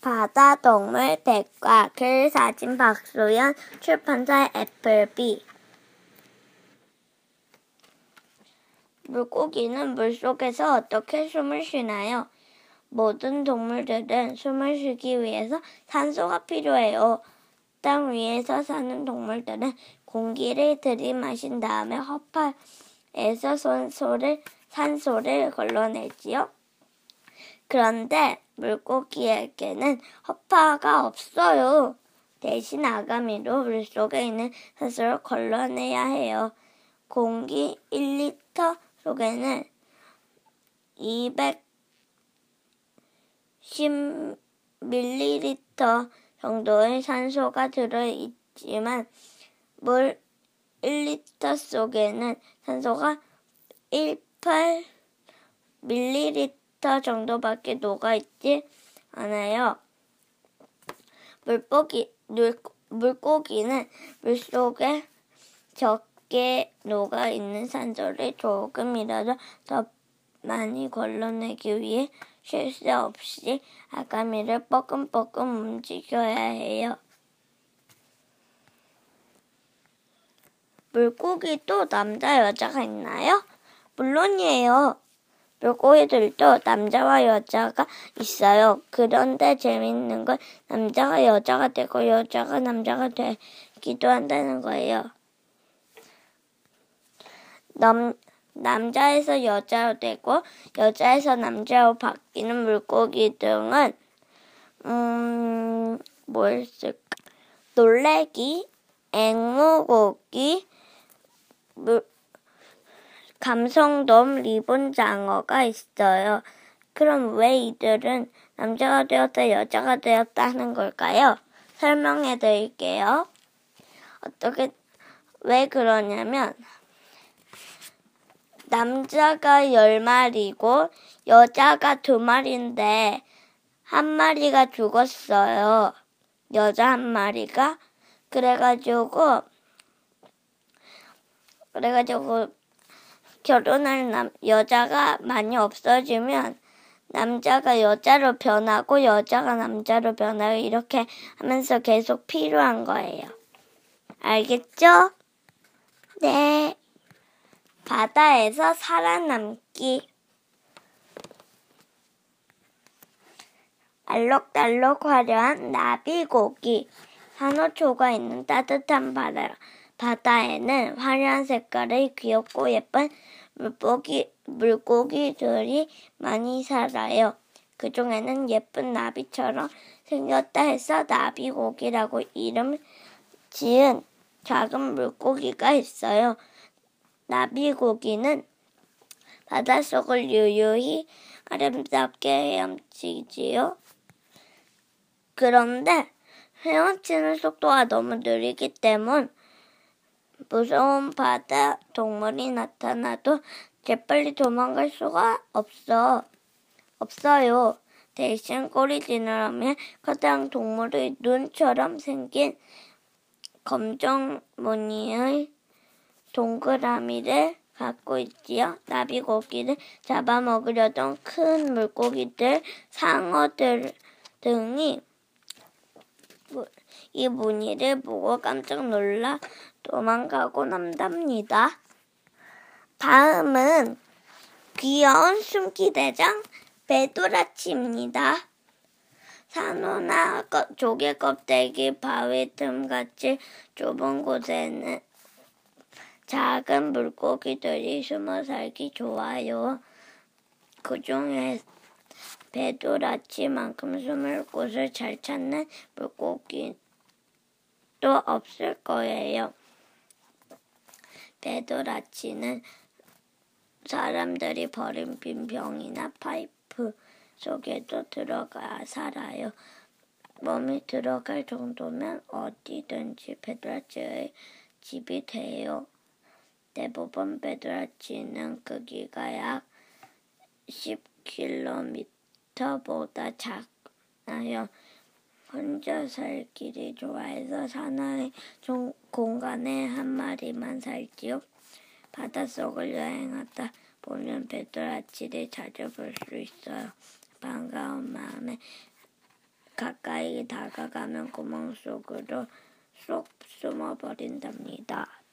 바다동물 백과 글 사진 박소연 출판사 애플비. 물고기는 물속에서 어떻게 숨을 쉬나요? 모든 동물들은 숨을 쉬기 위해서 산소가 필요해요. 땅 위에서 사는 동물들은 공기를 들이마신 다음에 허파에서 산소를 걸러내지요. 그런데 물고기에게는 허파가 없어요. 대신 아가미로 물속에 있는 산소를 걸러내야 해요. 공기 1리터 속에는 210ml 정도의 산소가 들어있지만 물 1리터 속에는 산소가 18ml 정도밖에 녹아있지 않아요. 물고기는 물속에 적게 녹아있는 산소를 조금이라도 더 많이 걸러내기 위해 쉴 새 없이 아가미를 뻐끔뻐끔 움직여야 해요. 물고기도 남자, 여자가 있나요? 물론이에요. 물고기들도 남자와 여자가 있어요. 그런데 재미있는 건 남자가 여자가 되고 여자가 남자가 되기도 한다는 거예요. 남자에서 여자로 되고 여자에서 남자로 바뀌는 물고기 등은 뭘 쓸까? 놀래기, 앵무고기, 감성돔, 리본장어가 있어요. 그럼 왜 이들은 남자가 되었다 여자가 되었다 하는 걸까요? 설명해 드릴게요. 왜 그러냐면 남자가 10마리고 여자가 2마리인데 한 마리가 죽었어요. 여자 한 마리가. 그래가지고 결혼할 여자가 많이 없어지면 남자가 여자로 변하고 여자가 남자로 변하고 이렇게 하면서 계속 필요한 거예요. 알겠죠? 네. 바다에서 살아남기. 알록달록 화려한 나비고기. 산호초가 있는 따뜻한 바다에는 화려한 색깔의 귀엽고 예쁜 물고기들이 많이 살아요. 그 중에는 예쁜 나비처럼 생겼다 해서 나비고기라고 이름 지은 작은 물고기가 있어요. 나비고기는 바닷속을 유유히 아름답게 헤엄치지요. 그런데 헤엄치는 속도가 너무 느리기 때문에 무서운 바다 동물이 나타나도 재빨리 도망갈 수가 없어요. 대신 꼬리 지느러미에 커다란 동물의 눈처럼 생긴 검정 무늬의 동그라미를 갖고 있지요. 나비고기를 잡아먹으려던 큰 물고기들, 상어들 등이 이 무늬를 보고 깜짝 놀라 도망가곤 한답니다. 다음은 귀여운 숨기대장 배도라치입니다. 산호나 조개 껍데기, 바위 틈같이 좁은 곳에는 작은 물고기들이 숨어 살기 좋아요. 그중에 배도라치만큼 숨을 곳을 잘 찾는 물고기도 없을 거예요. 배도라치는 사람들이 버린 빈 병이나 파이프 속에도 들어가 살아요. 몸이 들어갈 정도면 어디든지 배도라치의 집이 돼요. 대부분 배도라치는 크기가 약 10km보다 작아요. 혼자 살기를 좋아해서 사나이 공간에 한 마리만 살지요. 바닷속을 여행하다 보면 배도라치를 자주 볼 수 있어요. 반가운 마음에 가까이 다가가면 구멍 속으로 쏙 숨어버린답니다.